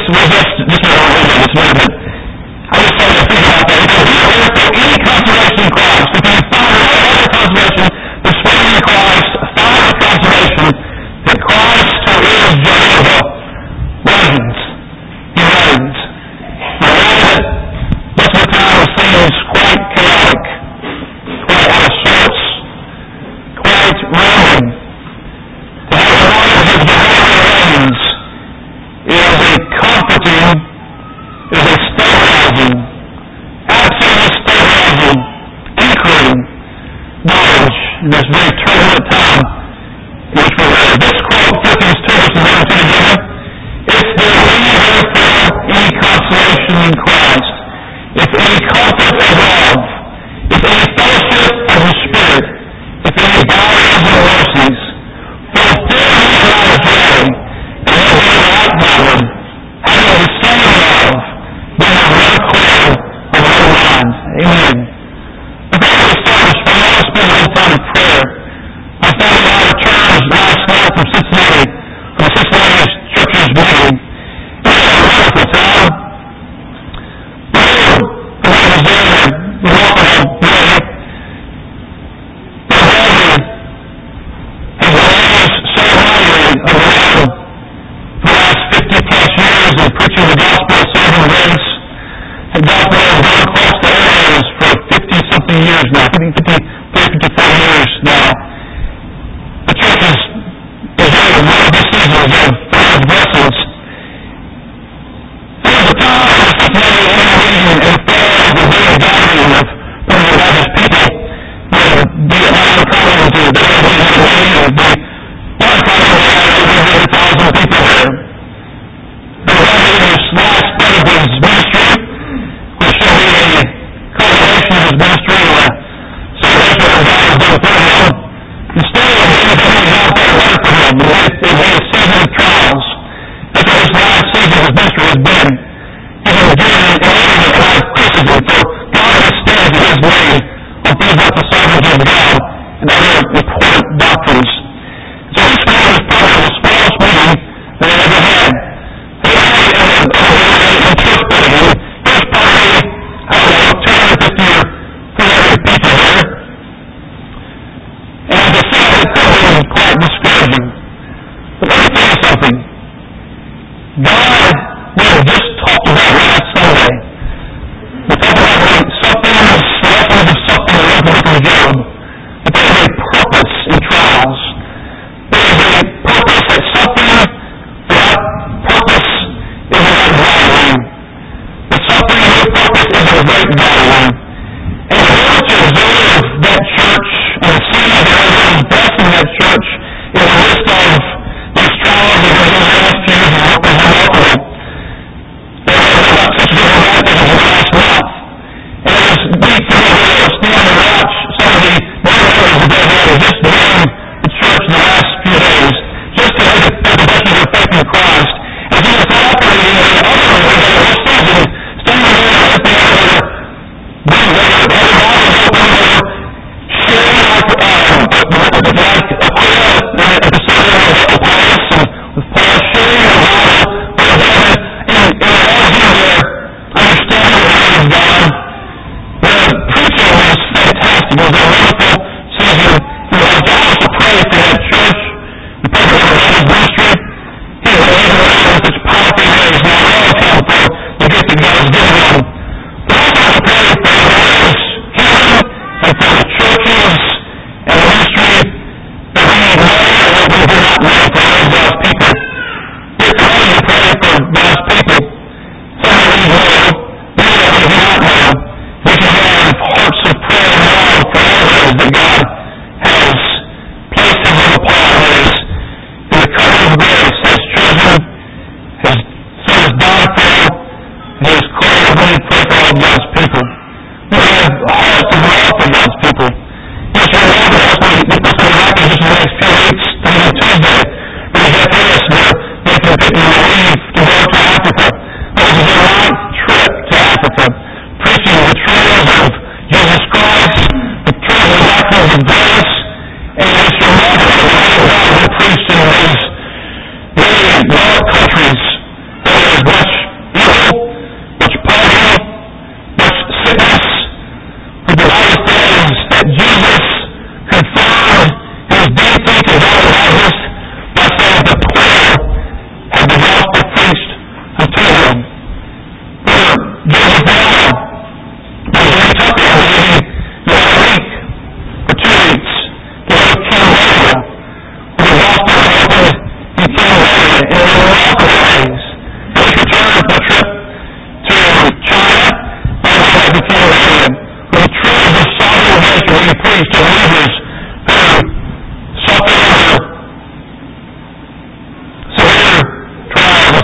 countries, there is much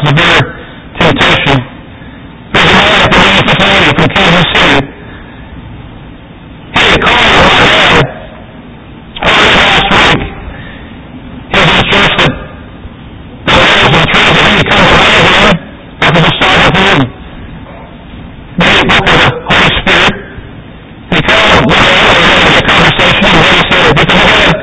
severe temptation. There's a man at the name of Nathaniel from Kansas City. He had called my dad early last week. He was in a church that believes in truth that he could come to live in after the start with him. Made a book of the Holy Spirit. He called my dad and we had a conversation and he said, because he had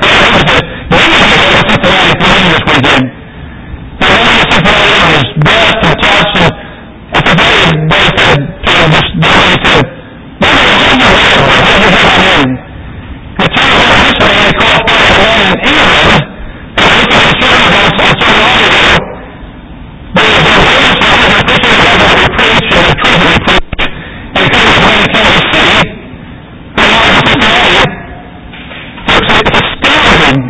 Cincinnati for me this weekend. The one Cincinnati was blessed and touched, and at the very they said to him, this day he said, "Mother, how you well? How you doing?" It turns out this man had called for a man in England, and he came to serve on some audio. They had been famous for having preaching the Bible that we preach and the truth that we preach. And he came to Kansas City, and now in Cincinnati, it's astounding.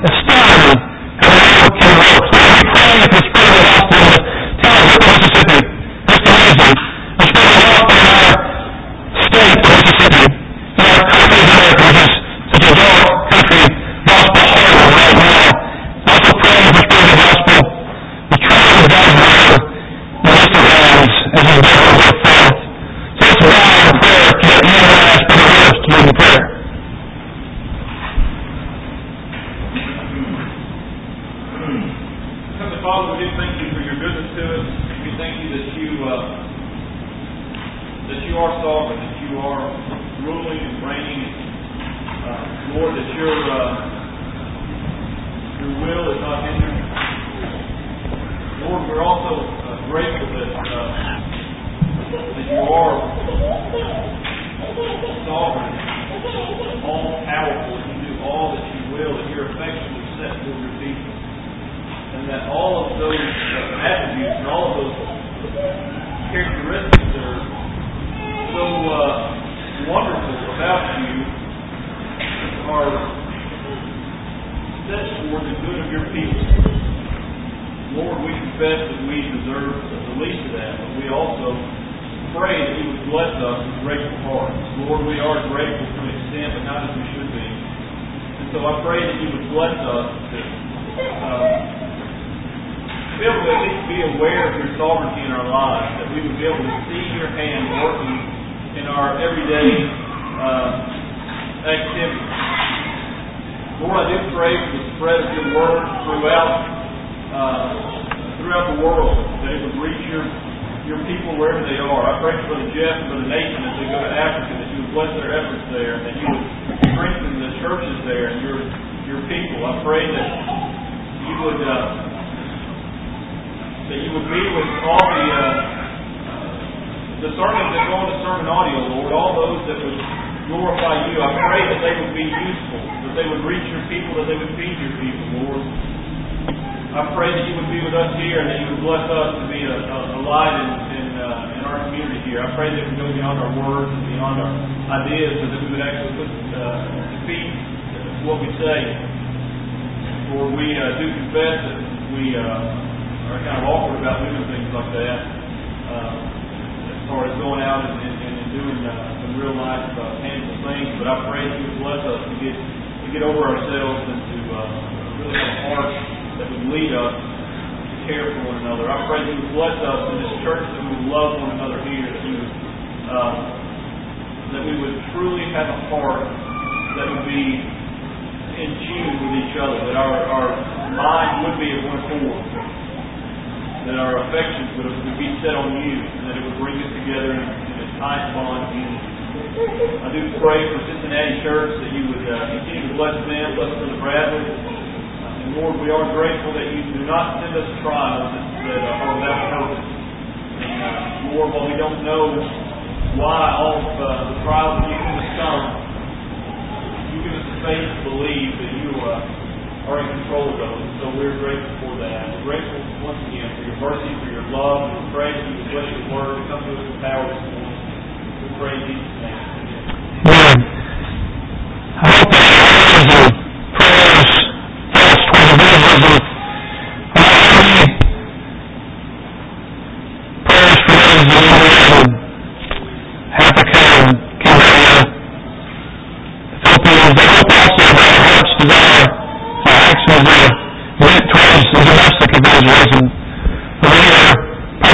Actions went towards the domestic evangelism. We are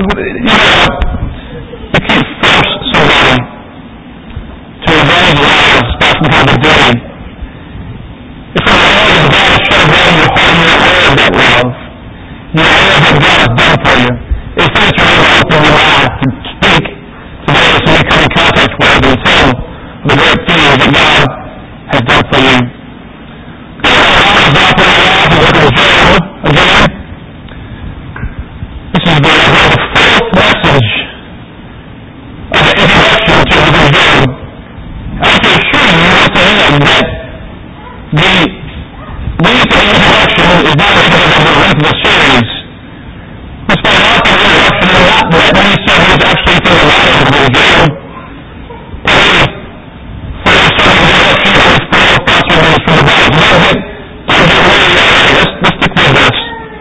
you can't force somebody to evangelize about some kind of duty. If you're aware that God has showed love in your heart and you're aware of that love, you're aware of what God has done for you, it's that you're able to open your mouth and speak to those who you come in contact with and tell the great things that God has done for you. This is the fourth message of the introduction to the book of Job. I can assure you once again that the length of the introduction is not because of the length of the series. We spent a lot of time in the introduction and not that many sermons actually through the life of the book of Job. Probably 4 sermons in the introduction, 4 sermons from the Bible. Let's stick with this.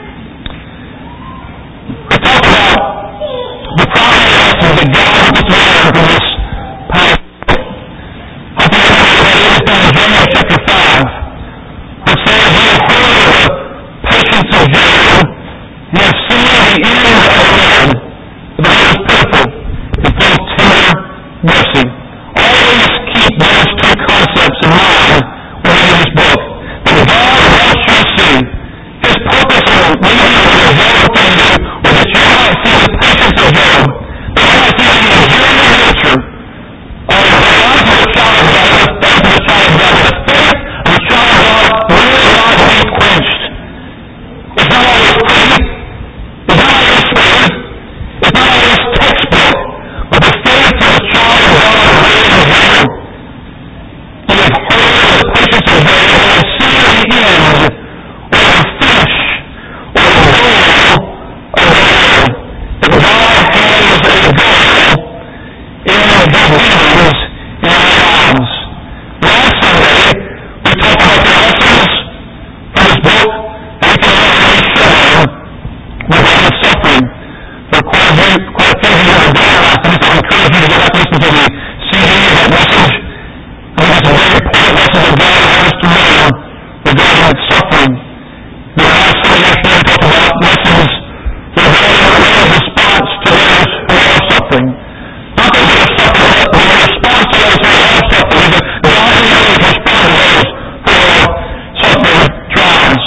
We talked about the primary lessons that God wants us to learn from this powerful book. I think that is found in James chapter 5, which says, "You have heard of the patience of Job. You have seen the end of the Lord. The Lord is pitiful and full of tender mercy." Always keep those 2 concepts in mind when you read this book. That God wants you to see His purpose in leading you to Job for you, was that you might see the patience of Job, that you might see the enduring nature of the life of a child of God, the faith of a child of God, the faith of a child of God will not be quenched. It's not always pretty, it's not always smooth, it's not always textbook, but the faith of a child of God will endure. You have heard of the patience of Job, and have seen the end, or the finish, or the goal of the Lord. That God has a goal in His dealings in our lives. Last Sunday, we talked about the lessons from this book that we can already share regarding suffering. There are quite a few of you that are gone last night, so I encourage you to go back and listen to the CD of that message. I think it's a very important lesson that God has us to learn regarding suffering. The last Sunday afternoon we talked about lessons regarding our response to those who are suffering. Not those who are suffering, but the response to those who are suffering. That God is able to respond to those who are suffering trials.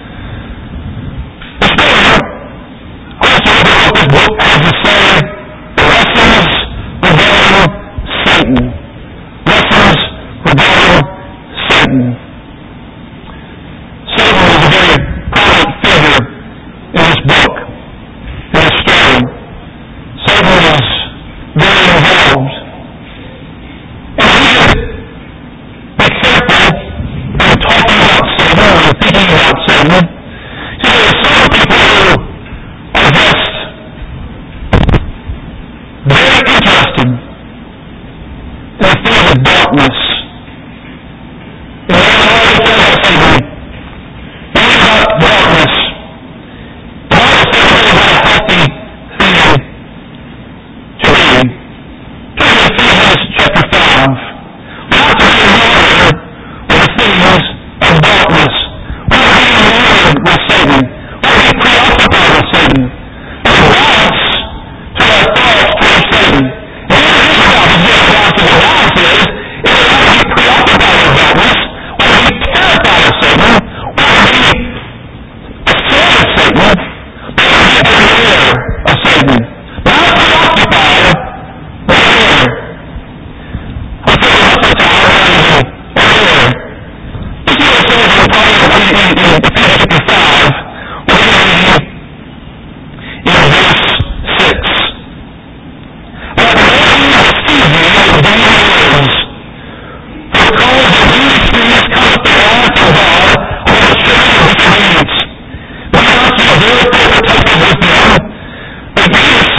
This morning, I want to look at what this book has to say. Lessons regarding Satan. Lessons regarding Satan. Satan is a very prominent figure in this book, in this story. Satan is very involved. And we should be careful in talking about Satan or thinking about Satan. See, there are some people who are just very interested in the things of darkness. And they don't know anything about Satan. Anything about darkness. The Bible says it's not a healthy thing to read. Turn to Ephesians chapter 5. We're not to be enamored with the things of darkness. We're not to be enamored with Satan. We're to be preoccupied with Satan. There's a balance to our thoughts towards Satan. And even his balance is very balanced. The balance is we're not to be preoccupied with darkness. We're to be terrified of Satan. We're to be afraid of Satan. But we're to be aware of Satan. Not preoccupied, but aware. I'm saying most of the time we're going to be aware. You see what it says in Ephesians chapter 5. We're going to read in verse 6. "Let no man deceive you with vain words, for because of these things cometh the wrath of God on the children of disobedience. Be not ye therefore partakers with them, but be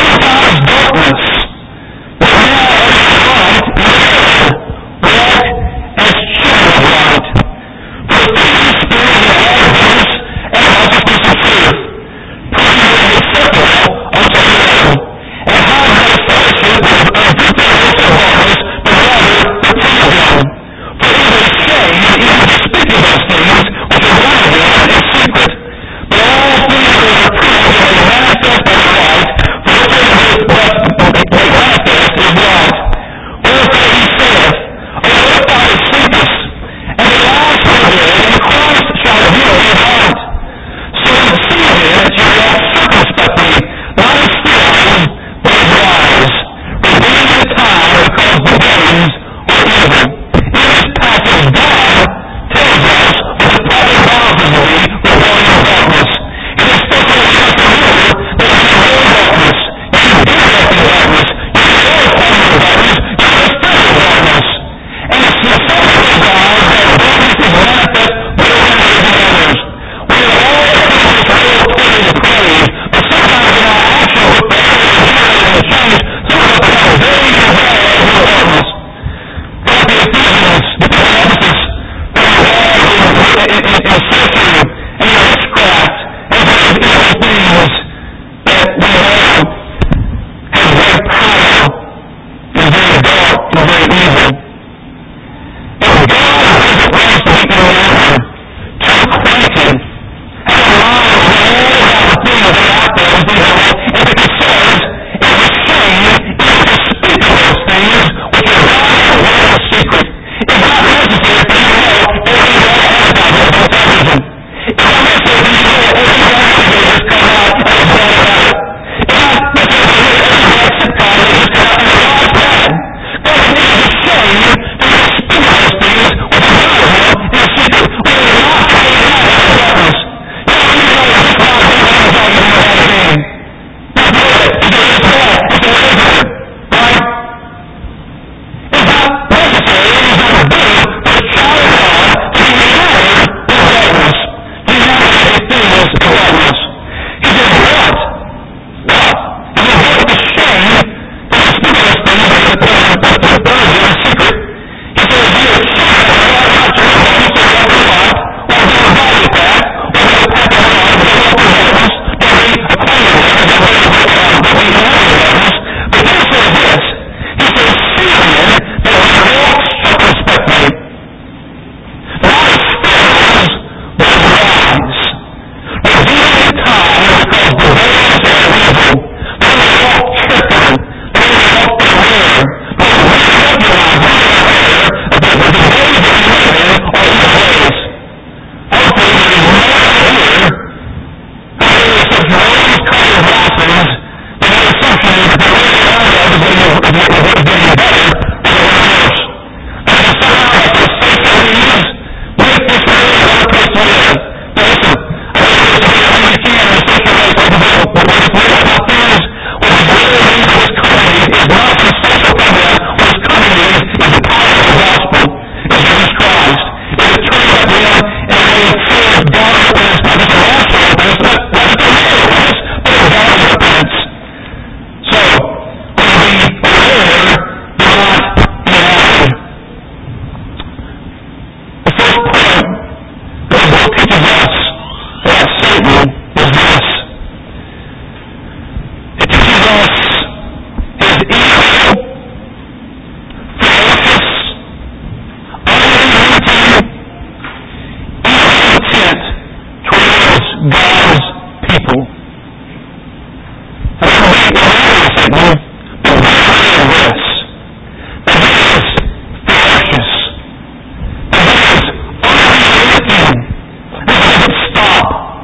Satan, but beware of this, that he is ferocious, that he is unrelenting, that he doesn't stop.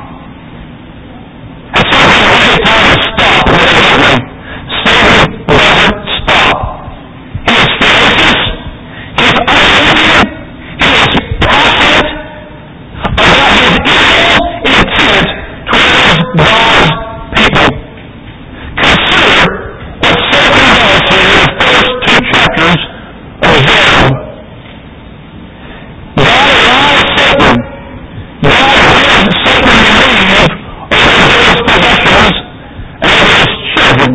And sometimes we get tired of stop, don't we? Satan doesn't stop. He is ferocious, he is unrelenting, he is passionate about his evil intent towards God's people. Consider what Satan does here in the first 2 chapters of Job. God allows Satan, God gives Satan leave over his possessions and over his children.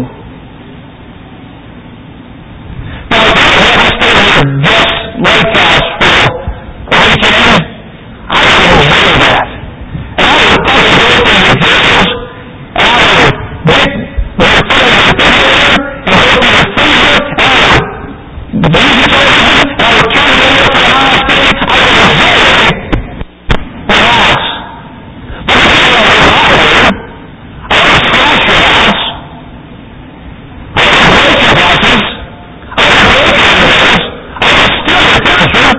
Now, if you have to stay in your guest lake house for a weekend, I would enjoy that. And I would probably go through your drawers, and I would get your refrigerator, and go through your freezer, and I would use your television, and I would turn it over to the highest thing. I would enjoy the house. But if you want to live my room, I would trash your house. I would break your houses. I would break your windows. I would steal your furniture.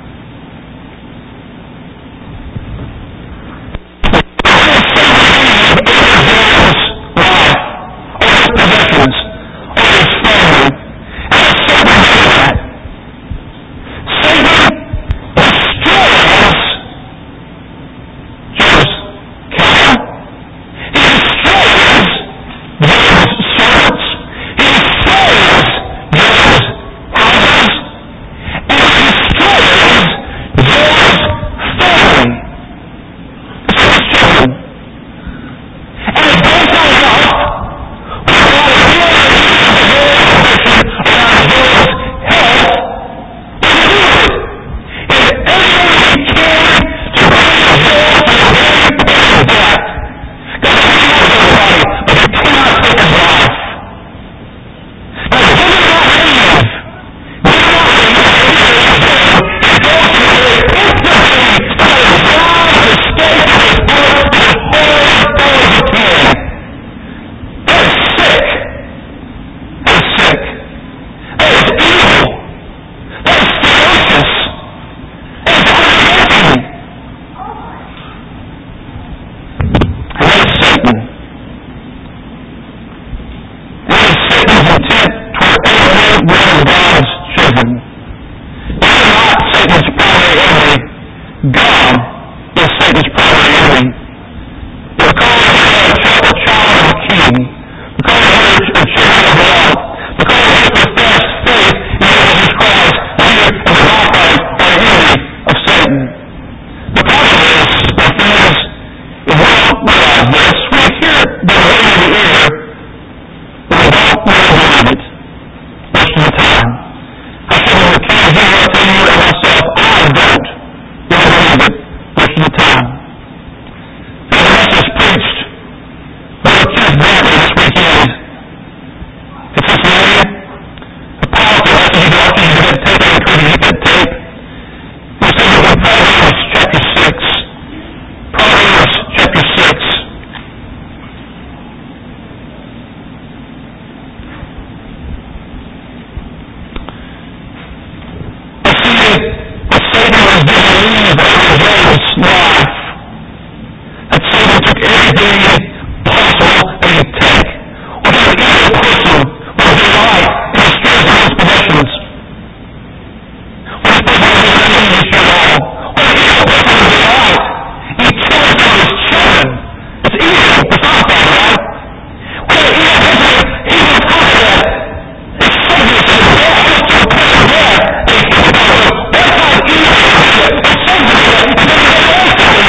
God is Satan's primary enemy. Because you're a child of a king, because you're a child of God, because you profess faith in Jesus Christ, you and the Bible are an enemy of Satan. The problem is, my friends, if we don't realize this, we hear the ring in the ear, but we don't really believe it most of the time. I said in the King James, I'll tell you and myself, I don't believe it most of the time. The message preached by the Keith Bradley this weekend. It's this morning. A powerful message. You can get tape. I encourage you to get tape. He said in Proverbs chapter 6. Proverbs chapter 6. Satan was given leave over Job's life. That Satan took everything possible that he could take. What an evil person would delight in the strength of his possessions. What a person would do this year long. What an evil person would delight in killing one of his children. It's evil. It's not bad, right? What an evil person he would talk about. It's sickness and death. It's to the point of death. And he would talk about what kind of evil is it? It's sickness and then he goes on to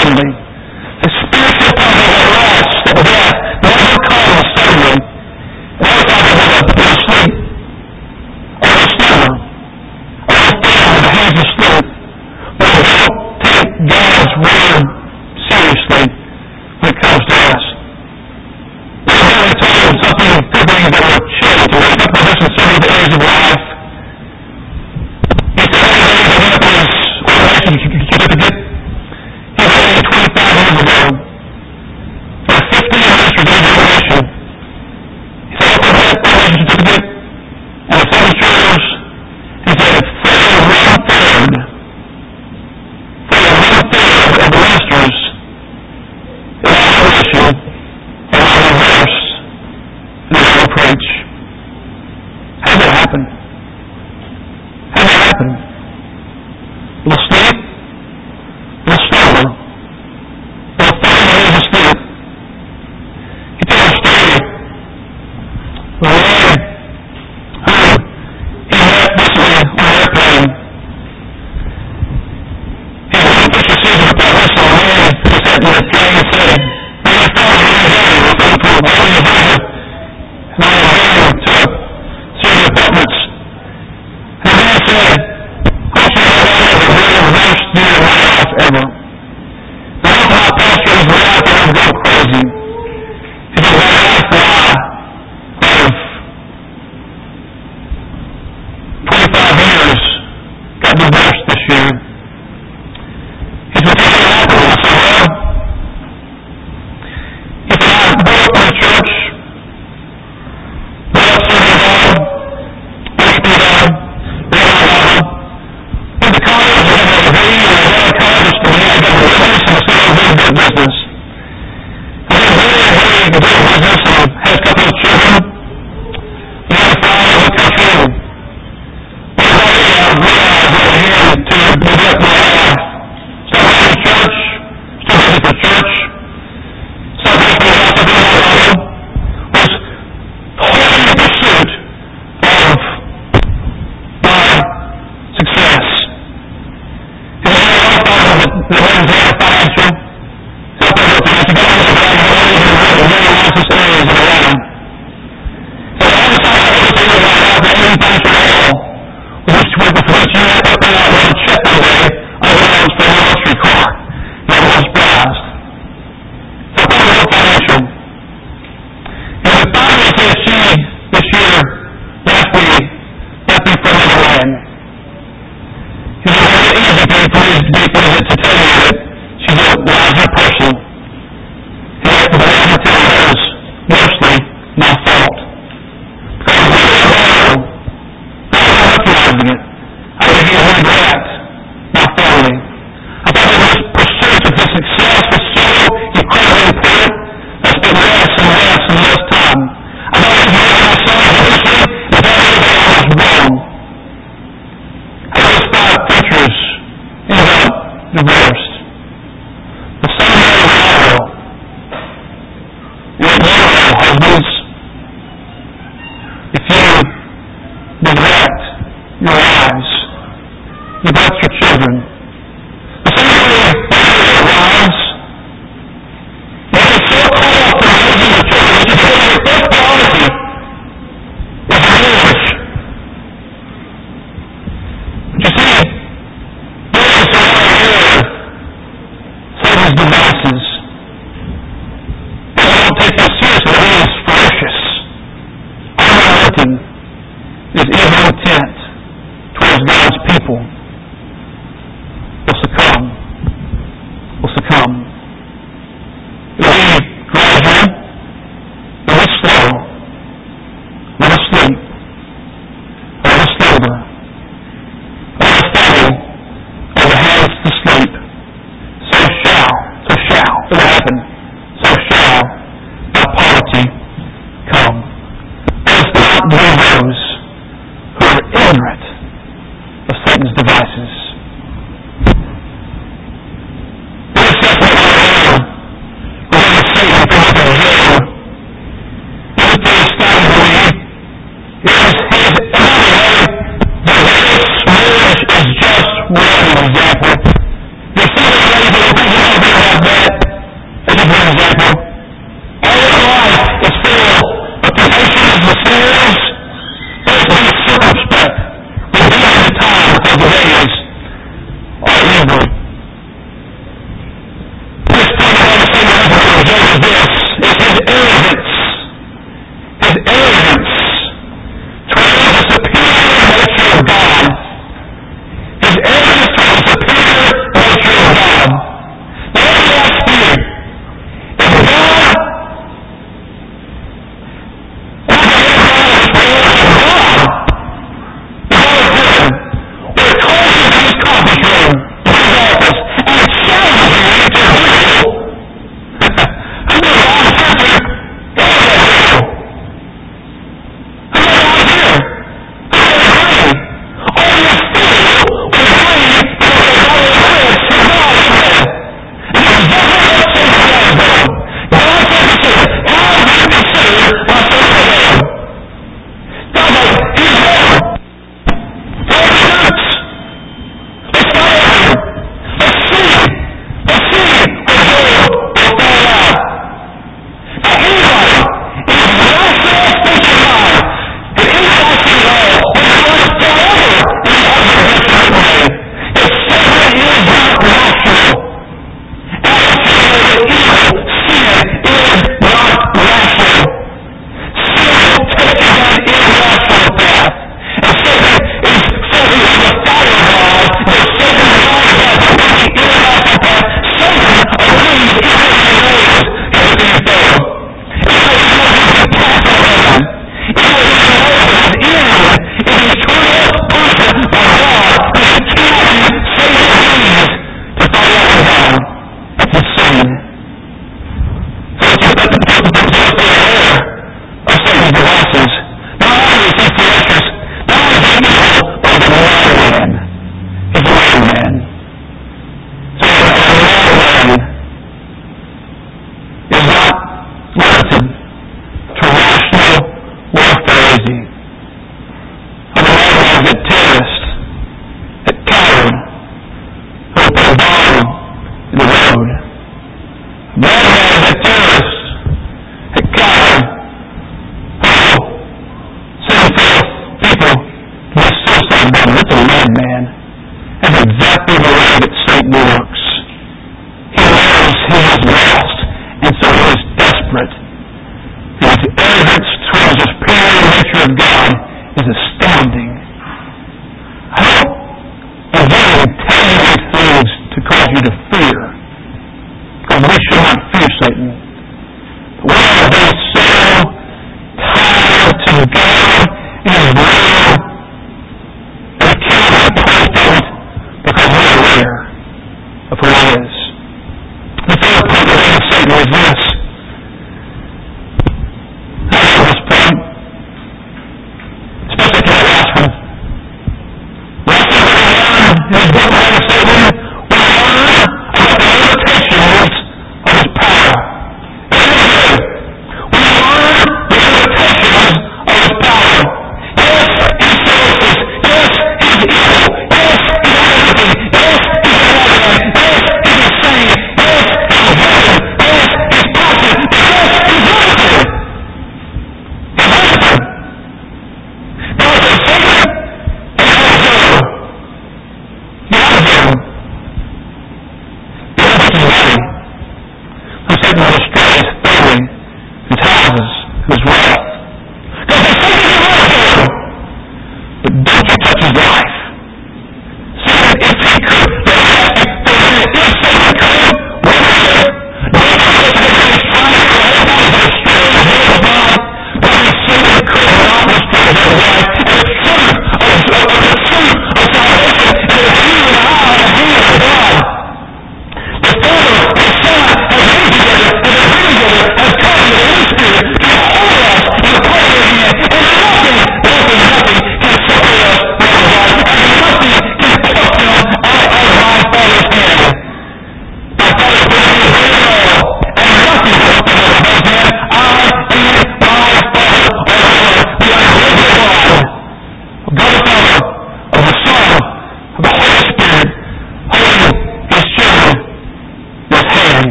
suddenly. The spiritual power of rest and death never comes suddenly. Never comes in a sleep or a slumber or a fall in the hands of sleep. But we don't take God's word seriously when it comes to rest. I'm going to tell you something, two things that will change to wake up with us in several areas of life. It's one of the things that happens on a relationship certificate. He was only 25 years ago. For 15 years for graduation. He said, "I'll get that relationship certificate." And the seven chairs, he said, for one-third of the ministers in our issue and our reverse and they will preach. How did that happen? How did that happen? A little sleep? A little slumber? A little 30 days of sleep? He told a story of a man who he met recently on an airplane. He was in the season of that wrestle, a man who sat in the plane and said, "When I found a man we're looking for a body of water, and I was going to a series of apartments." And the man said, "I want you to know that was the very worst year of my life ever. And I thought my pastor was right, and I was going crazy." He said, "My life of 25 years got divorced this year." He said, "What happened?" I said, "Well," he said, "I grew up in the church, grew up serving God, went through God, read my Bible, went to college, I got a degree, and I got a college degree, I got a business, and I started a very good business. I did a very good business, and had a couple of children, and had a family in the country, and one day I realized I was here to neglect my life. Started going to church, still headed to church, started asking God to be my Bible, was wholly in pursuit of my success. He said, "I thought that the man's not financial. So I thought that you got all the bad money and the very nicest areas of Atlanta." So the only time I ever seen my life that any financial at all was just when you had to put out a check one day, I was for a luxury car. And I was surprised. So I thought it was financial. And the finally said she, this year, left me for another man. He said, "It's very easy for me to tell you that she's a wiser person." But I want to tell you that was mostly my fault. Because I was wrong. I was recognizing it. I was being regret my folly. I thought that this pursuit of this success was so incredibly important. I spent less and less and less time. I thought I was making myself eventually, and everything I was wrong. I those 5 preachers ended up divorced. The same way with Israel. You're Israel, husbands. If you neglect your wives, neglect your children, the same way with wives, you get so caught up in raising your children that you forget your first priority is marriage. But you see, there is a lot of Satan's devices. People don't take this seriously. He is ferocious. Unrelenting is evil intent towards God's people will succumb. It will be gradual, it will be slow, it will sleep, it will slumber, it will fall, it will hands to sleep. So shall it happen. So shall our poverty come. Let us not be those who are ignorant of Satan's devices. Let us is this, is his arrogance. His arrogance towards the superior nature of God. His arrogance towards the superior nature of God. Now let me ask you, if God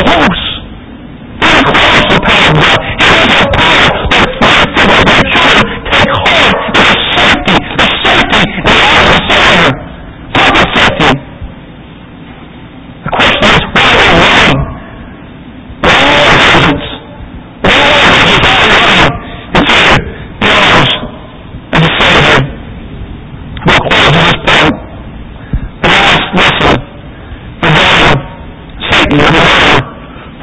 a horse. He requires the power of God. He has the power that fights for their children. Take heart. There's safety. There's safety in the eyes of the Savior. Talk of safety. The question is, why are we running? There are no reasons. There are no reasons why we're running into the arms of the Savior. We'll close on this point. The last lesson regarding Satan, the murderer,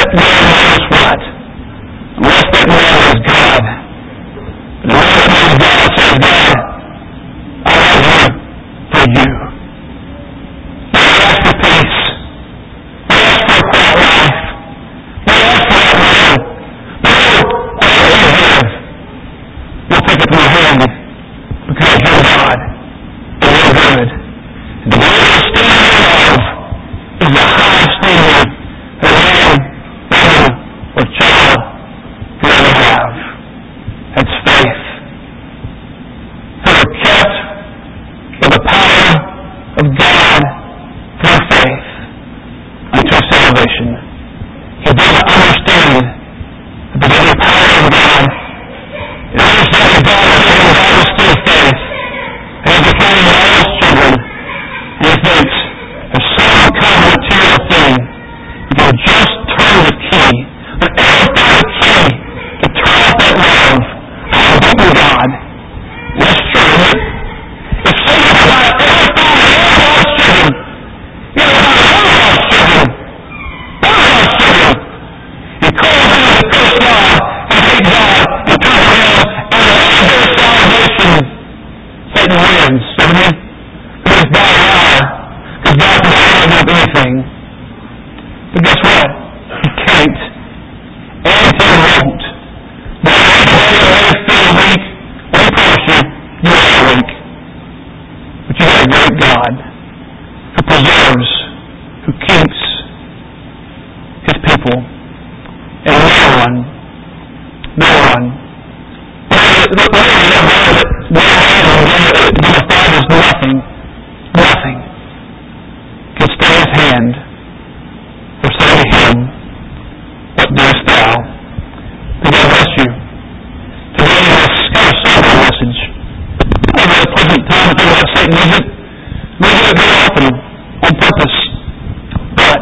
that man knows what? Unless that man is God. And unless that man is God says, God, I love you for you. I ask for peace. I ask for a quiet life. I ask for that man. Lord, whatever you have, we'll take it from your hand because you're God and you're good. And the greatest standard of love is the highest standard that a man, woman, or child can ever have. That's faith. Who are kept by the power of God through faith unto salvation. He doesn't understand that the very power of God is understand that God is giving God still faith. And he's declaring all his children. And he thinks, if some kind of material thing, you can just turn the key. Whenever you find the key to turn off that love, I'll give you God. And that's true, isn't it? If someone ever found all God's children, you ever found all God's children, you call them to curse God and hate God and turn around and lose their salvation, Satan wins, doesn't he? Because God is liar. Because God can never do anything. But guess what? He can't. And he won't. But when you feel weak, I promise you are weak. But you have a great God who preserves, who keeps his people. And no one nothing can stay his hand or say to him, what doest thou? May God bless you. Today is kind of a sobering message. Not a very pleasant time to think about Satan, is it? We do it very often on purpose. But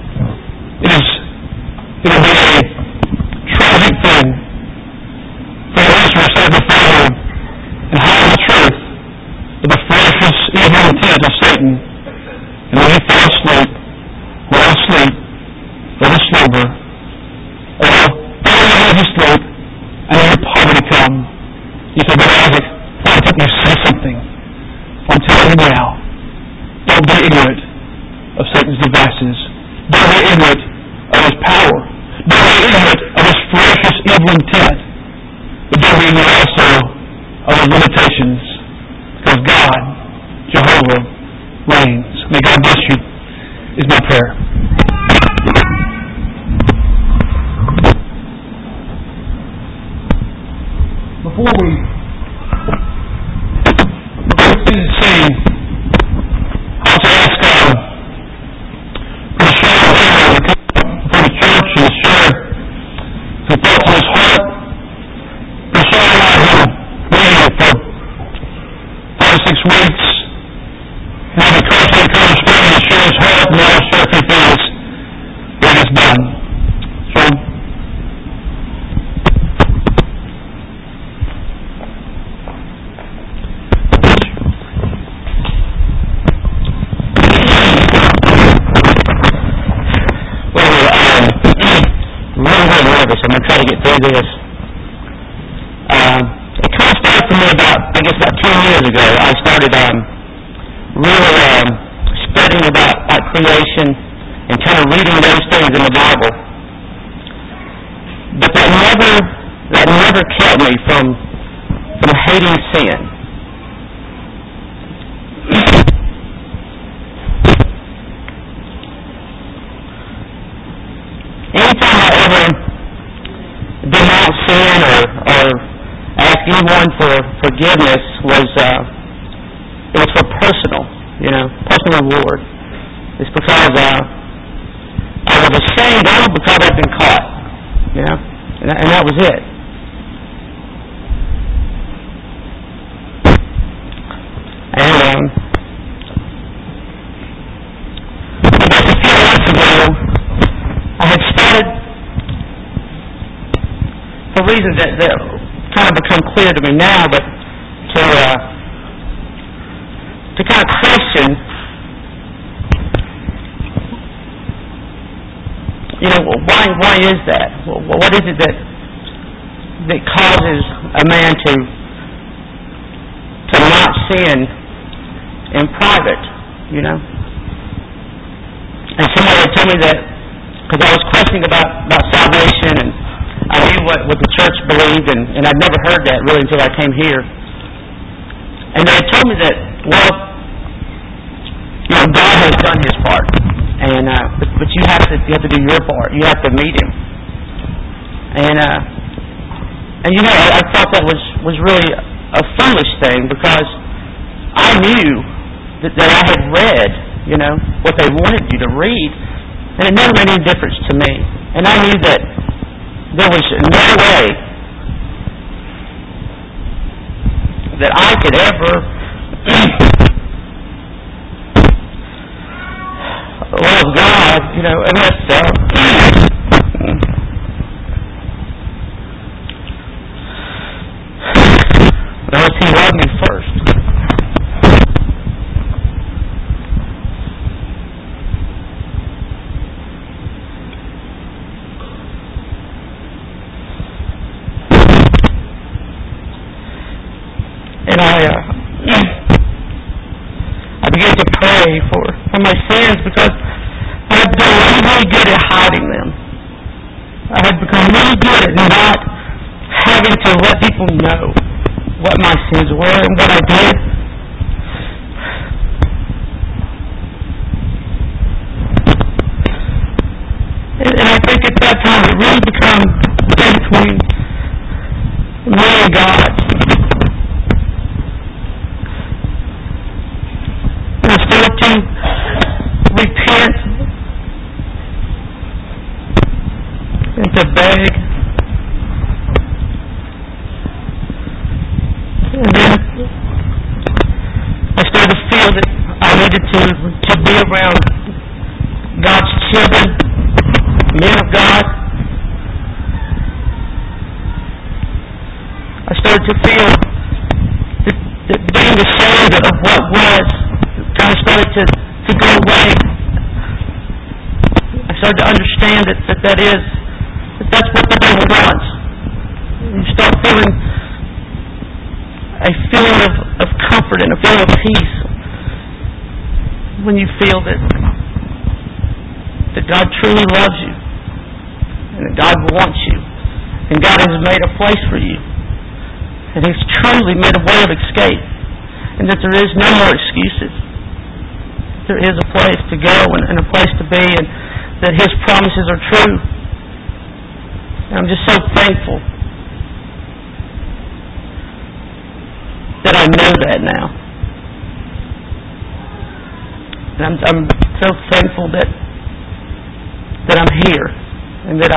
it will be a tragic thing for the listener to stand before you and hide the truth of the ferocious evil intent of Satan. And when you fall asleep, let him sleep, let him slumber, or let him sleep, and then your poverty come. You say, but Isaac, why didn't you say something? I'm telling you now, don't be ignorant of Satan's devices. Don't be ignorant of his power. Don't be ignorant of his ferocious evil intent. But don't be ignorant also of his limitations. Because God, Jehovah, reigns. May God bless you, is my prayer. Before we sing, I want to ask Brother Sean to come before the church and share some thoughts on his heart. Brother Sean and I have been waiting for 5 or 6 weeks. And I've encouraged him to come and spend and share his heart, and I'll share a few things when it's done. So, I'm going to try to get through this. It kind of started for me about 2 years ago. I started really studying about creation and kind of reading those things in the Bible. But that never kept me from hating sin. Anytime I ever denounce sin or ask anyone for forgiveness was it was for personal reward. It's because I was ashamed of it because I'd been caught, and that was it. And just a few months ago, I had started, for reasons that kind of become clear to me now, but to kind of question, why is that? What is it that causes a man to not sin in private? And somebody had told me that, because I was questioning about salvation, and I knew what the church believed, and I'd never heard that really until I came here. And they had told me that, God has done His part, and but you have to do your part. You have to meet Him. And I thought that was really a foolish thing, because I knew that I had read, what they wanted you to read, and it never made any difference to me. And I knew that there was no way that I could ever love God, unless He loved me first. And I began to pray for my sins, because I had been really good at hiding them. I had become really good at not having to let people know what my sins were and what I did. And I think at that time it really became between me and God. And I started to repent and to beg. And then I started to feel that I needed to be around God's children, men of God. I started to feel that being ashamed of what was kind of started to go away. I started to understand that's what the devil wants. You start feeling a feeling of comfort and a feeling of peace when you feel that God truly loves you, and that God wants you, and God has made a place for you, and He's truly made a way of escape, and that there is no more excuses. There is a place to go and a place to be, and that His promises are true. And I'm just so thankful that I know that now. And I'm so thankful that I'm here, and that I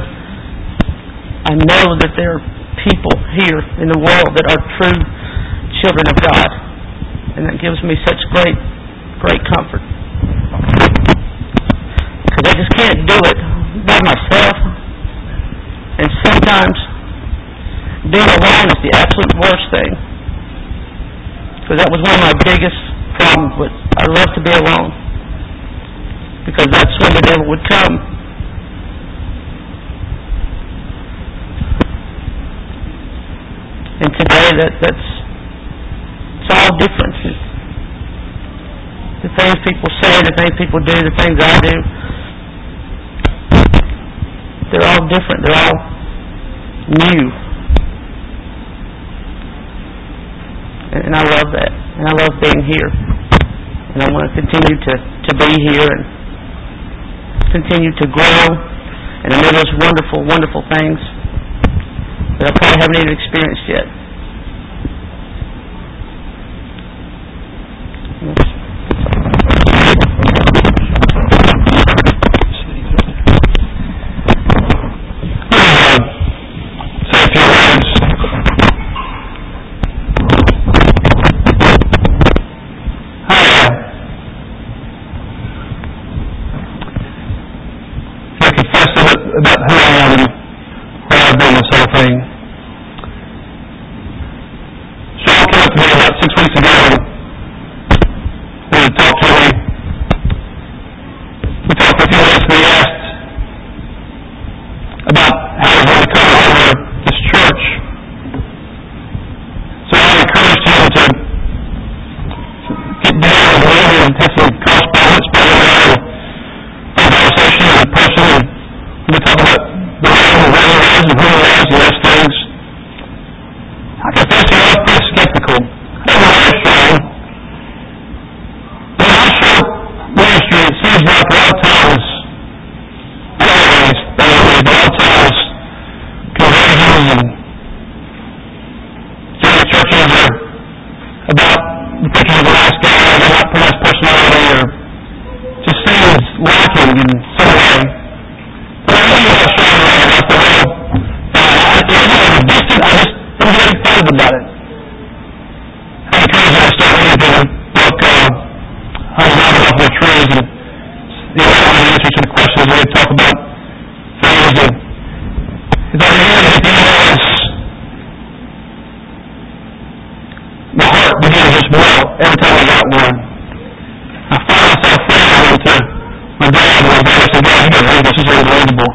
know that there are people here in the world that are true children of God, and that gives me such great comfort, because I just can't do it by myself, and sometimes being alone is the absolute worst thing, because that was one of my biggest problems. But I love to be alone, because that's when the devil would come. And today, it's all different. The things people say, the things people do, the things I do, they're all different. They're all new. And I love that. And I love being here. And I want to continue to be here and continue to grow. And I know those wonderful, wonderful things that I probably haven't even experienced yet. About who I am and where I've been this whole thing. Sean came up to me about 6 weeks ago and wanted to talk to me. We talked for a few minutes, and he asked and some churches are about the preaching of the last guy, or not for last personality, or just seems lacking in some way. But I really want to show you about the whole I'm very excited about it. I encourage you to start reading the book, Honey Mountain Off the Trees, and the answers to the questions we talk about things. And as I read it, my heart began to just well every time I got one. I found myself saying to my dad when I said, "God, you got to read this. This is unbelievable."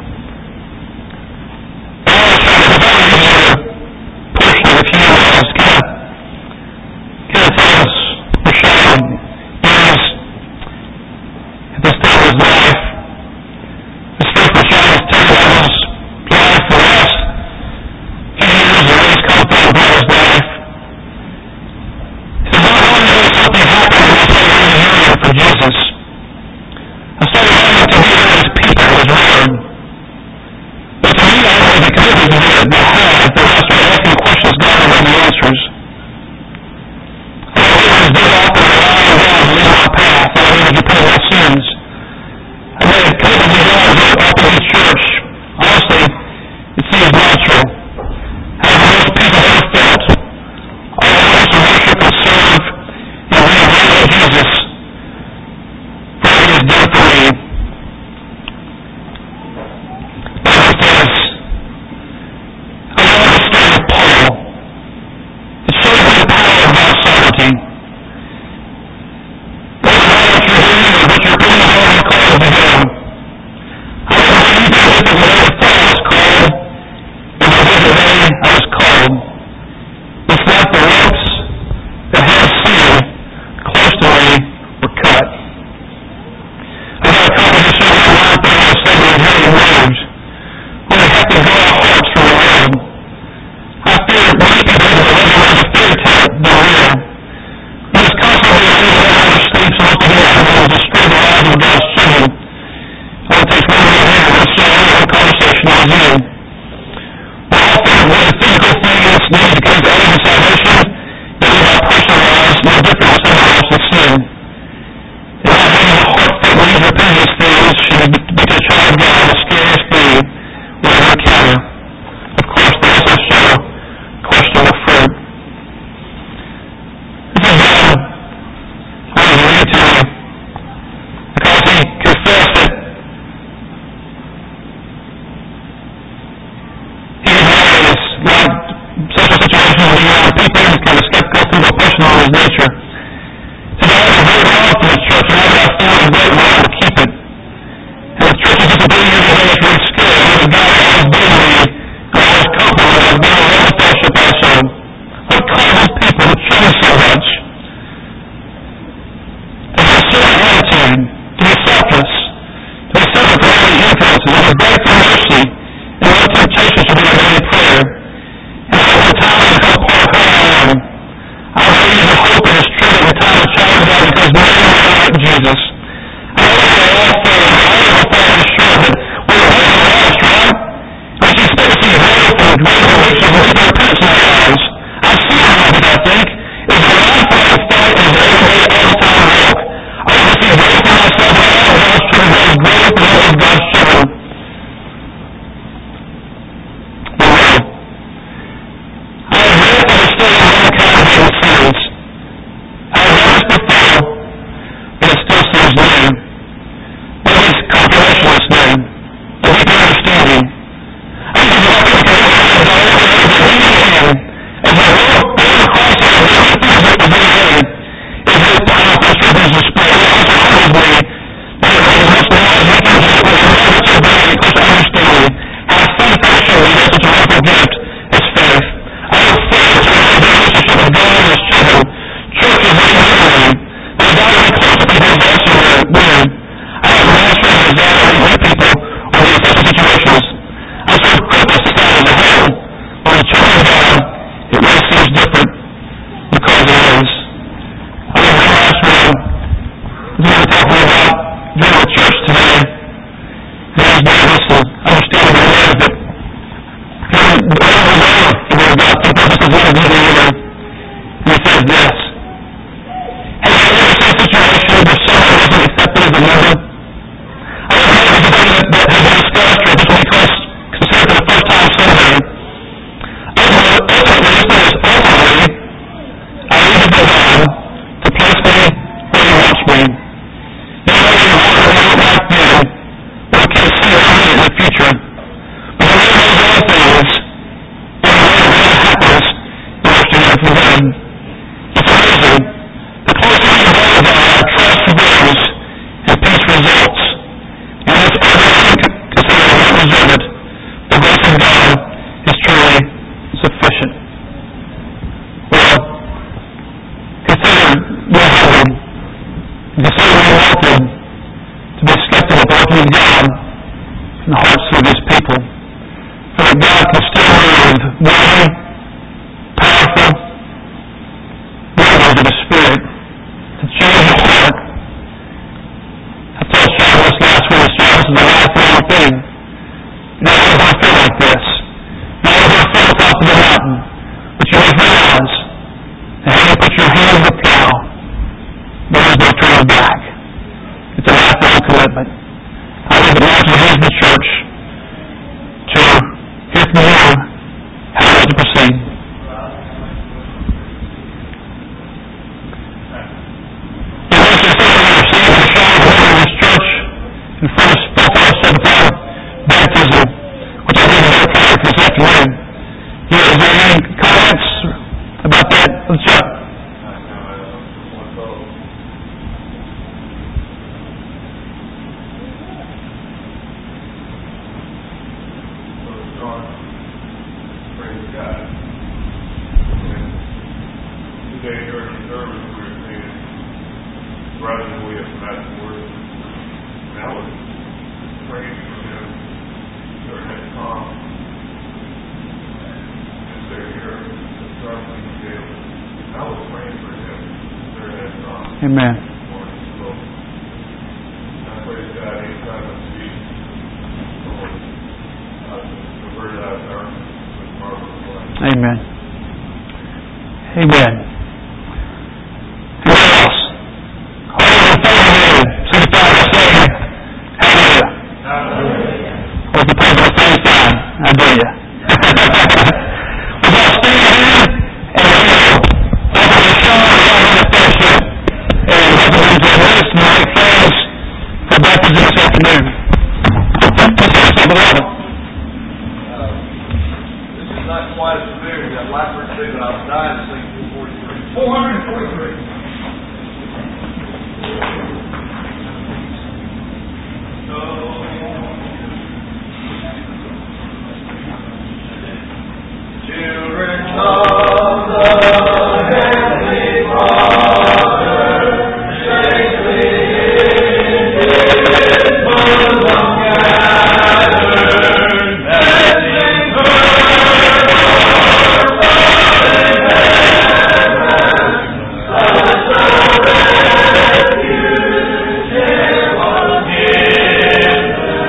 of you either. And he says this. Have you ever seen a situation where someone wasn't accepted as a member? I don't know if it's something that has been discussed or just when we consider for the first time Sunday. Ultimately, I leave it to God to place me where He wants me. You know, in the heart, I don't like you, but I can't see how in the future. But the way those other things, when that happens, you understand from God. It's amazing. The closer you go to God, our trust grows and peace results. And this everything considered not reserved. The grace of God is truly sufficient. Well, consider your husband. Consider your wanted to be skeptical of the working of God in the hearts of His people. So that God can still move mighty, powerful movers of the Spirit to change your heart. I told Sean this last week, Sean, this is a lifelong thing. You know, I don't feel like this. Not everyone feel the top of the mountain. But you must realize that when you put your hand on the plow, there is no turning back. It's a lifelong commitment. I live at National Husband Church to hear from you how to proceed. You mentioned something you received from Sean in this church in front of Buffalo 75 baptism, which I think is very proud this afternoon. Is there any comments about that? Let's Chuck. Praise God. Today during the service we were saying, rather we have met words. And I was praying for him during that time. And they're here, the traveling jail. I was praying for him during that time. Amen. So I praise God anytime I see someone converted out of darkness with marvelous light. Amen. Amen. Who else? All in favor of signify by saying, hallelujah. Hallelujah. Or the people of faith sign, I do ya. We're going to stand here and we'll offer the show of the fellowship and represent the list and make friends for baptism this afternoon. Let's ask the brother. This is not quite as familiar as I'd like for it to be, but I was dying to sing 443. 443. Children of the Heavenly Father, safely in His bosom gathered, as in her in heaven, such a refuge there was given.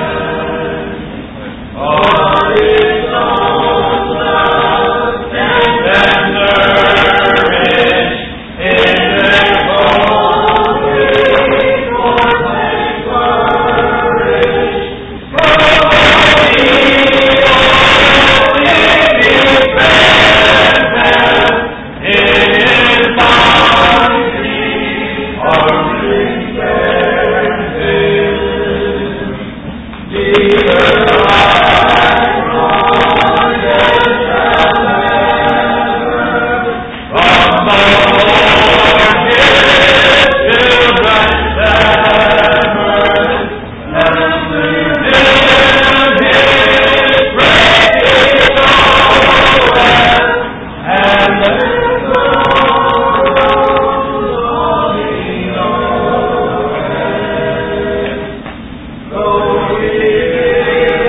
On His own love and nourished in their holy force and courage. For He only defend them in His mighty arms defend. Neither we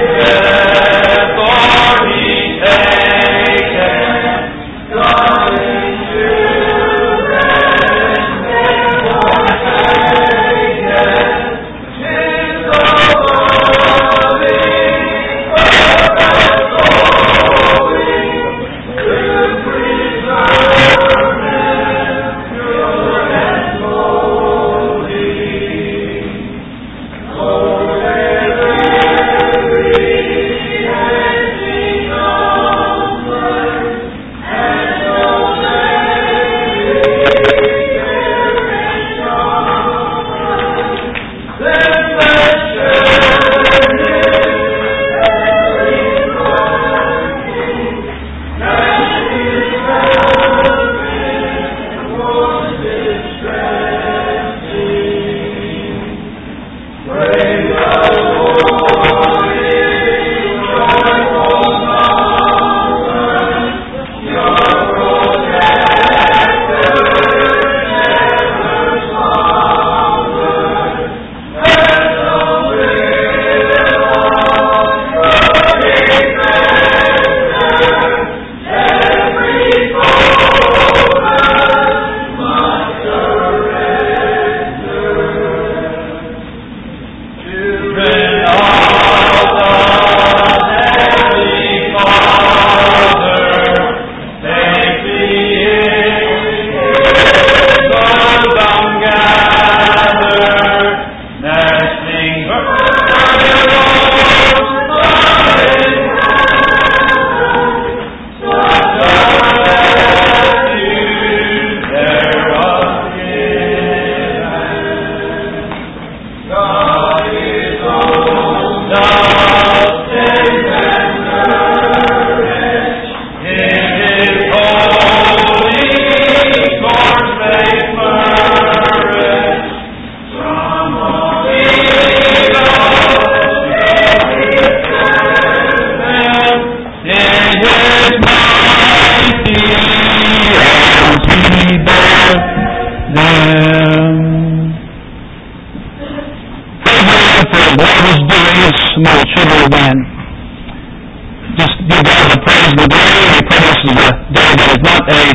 will win. Just give God the praise and the glory. We pray this is a day that is not a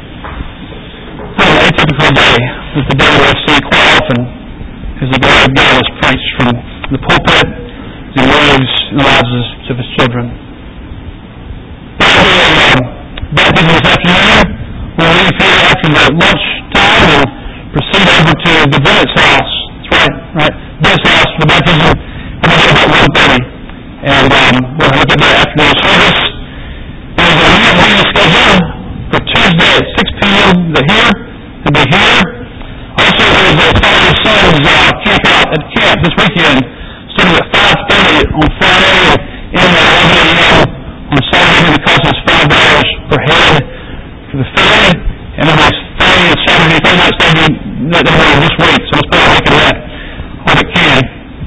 atypical day. It's the day where I see quite often as the glory of God is preached from the pulpit as He lives in the lives of His children. Baptism this afternoon. We'll leave here after the lunch time and proceed over to the Bennett's house. That's right. Bennett's house for the baptism. We'll be about 1:30. And we'll have a good afternoon service. There's a new meeting schedule for Tuesday at 6 p.m. Here. To be here. Also, there's a Father and Sons camp out at camp this weekend, starting at 5:30 on Friday and ending at 11 a.m. on Saturday. The cost is $5 per head for the ferry. And then there's Friday and Saturday, Thursday night, Saturday, this week. So let's put a link in that when it can.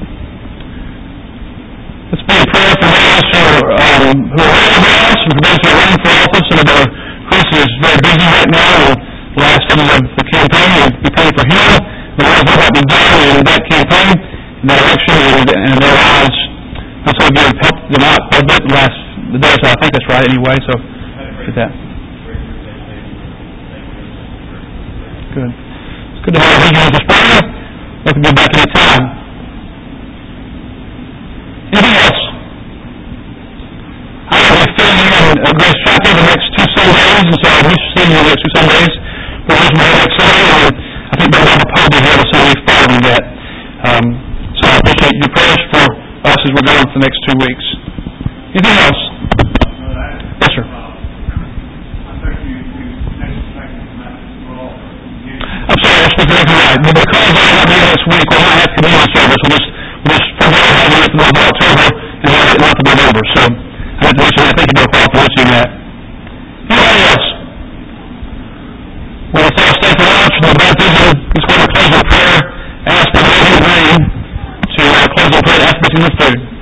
Let's be in prayer for those who are running for us and for those who are running for office. And I know Chris is very busy right now with the last stages of the campaign. We'll be praying for him. The Lord will help me down in that campaign, in that election, and their lives. That's what we've helped them out quite a bit the day, so I think that's right anyway. So, get that. Good. It's good to have a vision of this prayer. We can be back any time. Anything else? I will be filling in Grace Chapel the next 2 Sundays, and so I wish to see you the next 2 Sundays. For those who next Sunday, I think they'll have a probably here the Sunday following that. So I appreciate your prayers for us as we're going for the next 2 weeks. Anything else? Yes, sir. I'm sorry, that's exactly right. But because I have here this week, we'll not have communion service. We'll just forget about it in the month of October and have it in the month of November. So I have to mention that. Thank you, Brother Paul, for mentioning that. Anybody else? Well, let's all stay for lunch. The baptism is going to close in prayer. Ask the Lord in vain to close in prayer and ask for the food.